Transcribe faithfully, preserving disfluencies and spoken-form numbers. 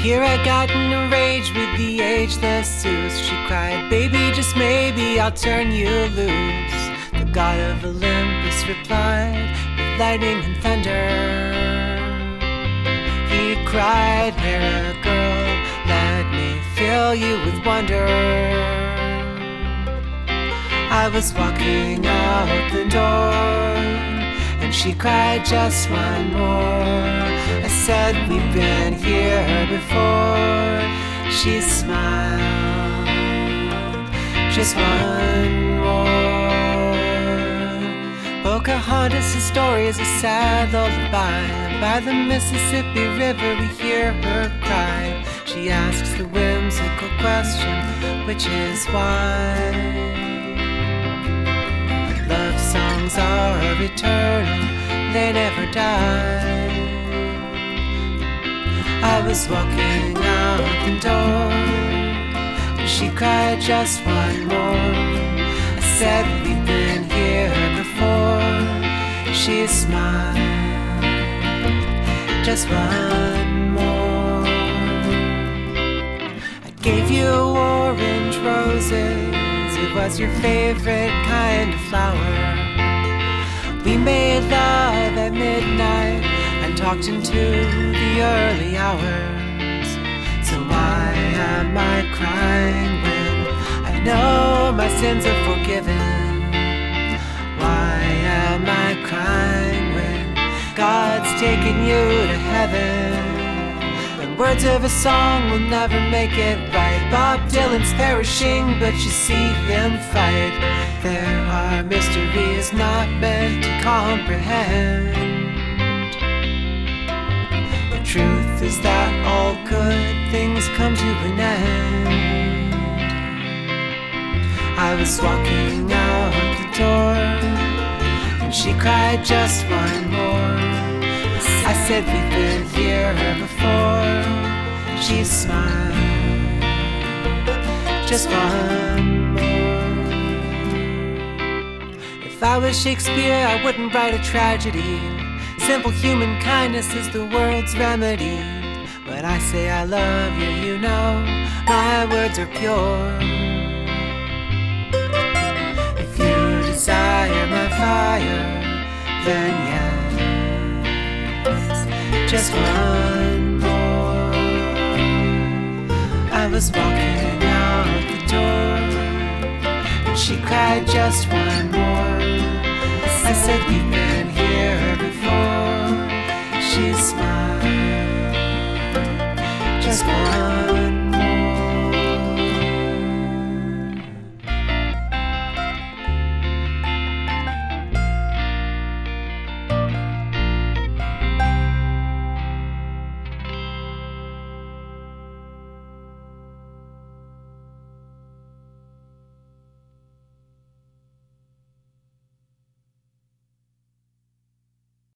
Here I got in a rage with the ageless Zeus. She cried, baby, just maybe I'll turn you loose. The god of Olympus replied with lightning and thunder. He cried, Hera, girl, let me fill you with wonder. I was walking out the door, and she cried, just one more. I said, we've been here before. She smiled, just one more. Pocahontas' story is a sad lullaby. By the Mississippi River we hear her cry. She asks the whimsical question, which is why? Love songs are eternal, they never die. I was walking out the door, and she cried, just one more. I said, we've been here before. She smiled, just one more. I gave you orange roses, it was your favorite kind of flower. We made love at midnight and talked into the early hours. So why am I crying when I know my sins are forgiven? Why am I crying when God's taken you to heaven? The words of a song will never make it right. Bob Dylan's perishing, but you see him fight. There are mysteries not meant to comprehend. The truth is that all good things come to an end. I was walking out the door, and she cried, just one more. I said, we've been here before. She smiled, just one more. If I was Shakespeare, I wouldn't write a tragedy. Simple human kindness is the world's remedy. When I say I love you, you know my words are pure. If you desire my fire, then yes, just one more. I was walking out the door, and she cried, just one more. I said, we've been here before. She smiled, just one